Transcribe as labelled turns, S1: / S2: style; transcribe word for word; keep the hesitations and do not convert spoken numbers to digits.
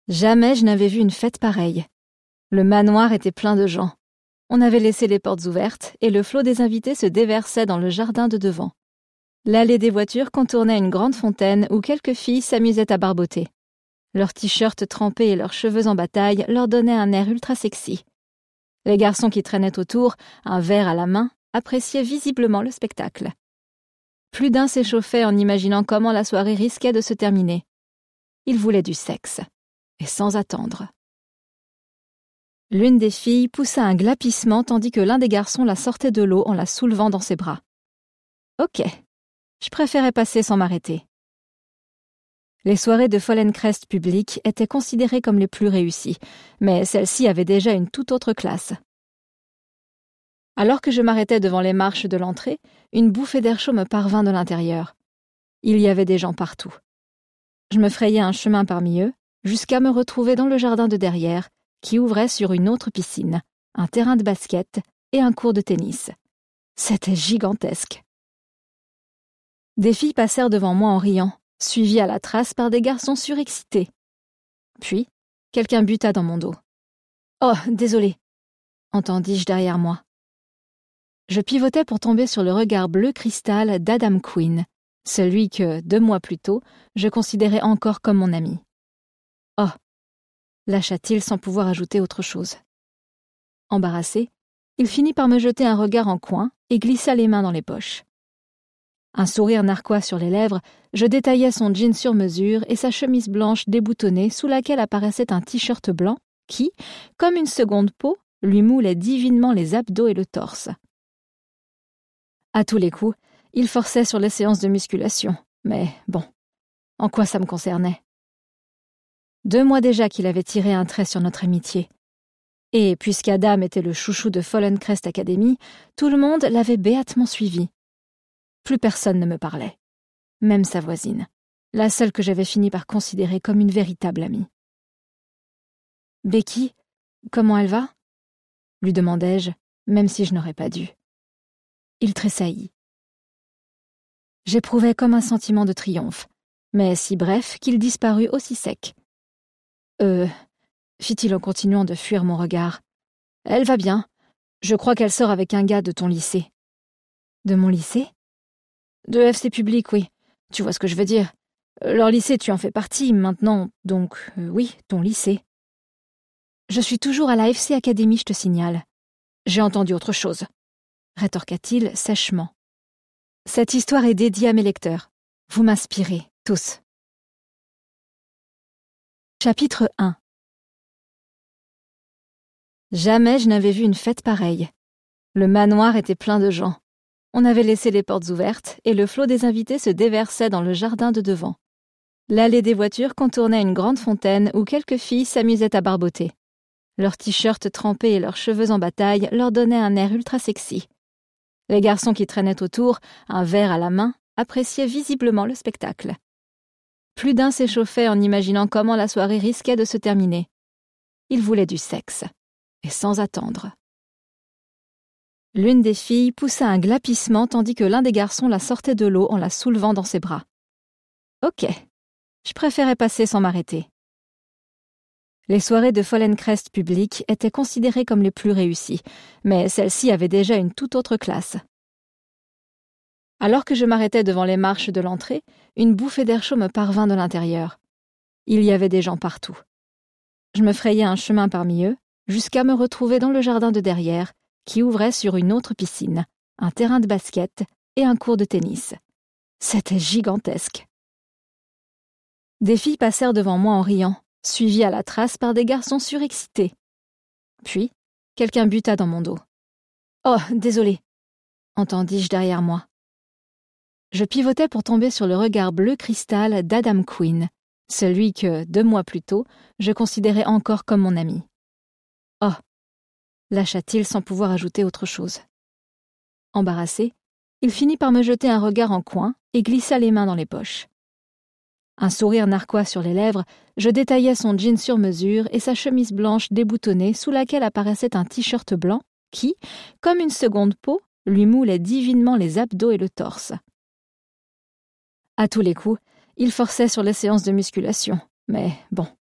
S1: Jamais je n'avais vu une fête pareille. Le manoir était plein de gens. On avait laissé les portes ouvertes et le flot des invités se déversait dans le jardin de devant. L'allée des voitures contournait une grande fontaine où quelques filles s'amusaient à barboter. Leurs t-shirts trempés et leurs cheveux en bataille leur donnaient un air ultra sexy. Les garçons qui traînaient autour, un verre à la main, appréciaient visiblement le spectacle. Plus d'un s'échauffait en imaginant comment la soirée risquait de se terminer. Ils voulaient du sexe, et sans attendre. L'une des filles poussa un glapissement tandis que l'un des garçons la sortait de l'eau en la soulevant dans ses bras. Ok, je préférais passer sans m'arrêter. Les soirées de Follencrest publiques étaient considérées comme les plus réussies, mais celle-ci avait déjà une toute autre classe. Alors que je m'arrêtais devant les marches de l'entrée, une bouffée d'air chaud me parvint de l'intérieur. Il y avait des gens partout. Je me frayais un chemin parmi eux, jusqu'à me retrouver dans le jardin de derrière, qui ouvrait sur une autre piscine, un terrain de basket et un court de tennis. C'était gigantesque. Des filles passèrent devant moi en riant, suivies à la trace par des garçons surexcités. Puis, quelqu'un buta dans mon dos. « Oh, désolé !» entendis-je derrière moi. Je pivotais pour tomber sur le regard bleu cristal d'Adam Quinn, celui que, deux mois plus tôt, je considérais encore comme mon ami. « Oh !» lâcha-t-il sans pouvoir ajouter autre chose. Embarrassé, il finit par me jeter un regard en coin et glissa les mains dans les poches. Un sourire narquois sur les lèvres, je détaillais son jean sur mesure et sa chemise blanche déboutonnée sous laquelle apparaissait un t-shirt blanc qui, comme une seconde peau, lui moulait divinement les abdos et le torse. À tous les coups, il forçait sur les séances de musculation, mais bon, en quoi ça me concernait? Deux mois déjà qu'il avait tiré un trait sur notre amitié. Et puisqu'Adam était le chouchou de Follencrest Academy, tout le monde l'avait béatement suivi. Plus personne ne me parlait. Même sa voisine, la seule que j'avais fini par considérer comme une véritable amie. « Becky, comment elle va ?» lui demandai-je, même si je n'aurais pas dû. Il tressaillit. J'éprouvais comme un sentiment de triomphe, mais si bref qu'il disparut aussi sec. « Euh... » fit-il en continuant de fuir mon regard. « Elle va bien. Je crois qu'elle sort avec un gars de ton lycée. »« De mon lycée ?»« De F C Public, oui. Tu vois ce que je veux dire. Leur lycée, tu en fais partie, maintenant, donc, euh, oui, ton lycée. »« Je suis toujours à la F C Academy, je te signale. »« J'ai entendu autre chose. » rétorqua-t-il sèchement. « Cette histoire est dédiée à mes lecteurs. Vous m'inspirez, tous. » Chapitre un. Jamais je n'avais vu une fête pareille. Le manoir était plein de gens. On avait laissé les portes ouvertes et le flot des invités se déversait dans le jardin de devant. L'allée des voitures contournait une grande fontaine où quelques filles s'amusaient à barboter. Leurs t-shirts trempés et leurs cheveux en bataille leur donnaient un air ultra sexy. Les garçons qui traînaient autour, un verre à la main, appréciaient visiblement le spectacle. Plus d'un s'échauffait en imaginant comment la soirée risquait de se terminer. Ils voulaient du sexe, et sans attendre. L'une des filles poussa un glapissement tandis que l'un des garçons la sortait de l'eau en la soulevant dans ses bras. Ok, je préférais passer sans m'arrêter. Les soirées de Follencrest publiques étaient considérées comme les plus réussies, mais celle-ci avait déjà une toute autre classe. Alors que je m'arrêtais devant les marches de l'entrée, une bouffée d'air chaud me parvint de l'intérieur. Il y avait des gens partout. Je me frayais un chemin parmi eux, jusqu'à me retrouver dans le jardin de derrière, qui ouvrait sur une autre piscine, un terrain de basket et un court de tennis. C'était gigantesque. Des filles passèrent devant moi en riant, suivies à la trace par des garçons surexcités. Puis, quelqu'un buta dans mon dos. « Oh, désolé !» entendis-je derrière moi. Je pivotais pour tomber sur le regard bleu cristal d'Adam Quinn, celui que, deux mois plus tôt, je considérais encore comme mon ami. « Oh !» lâcha-t-il sans pouvoir ajouter autre chose. Embarrassé, il finit par me jeter un regard en coin et glissa les mains dans les poches. Un sourire narquois sur les lèvres, je détaillais son jean sur mesure et sa chemise blanche déboutonnée sous laquelle apparaissait un t-shirt blanc qui, comme une seconde peau, lui moulait divinement les abdos et le torse. À tous les coups, il forçait sur les séances de musculation, mais bon,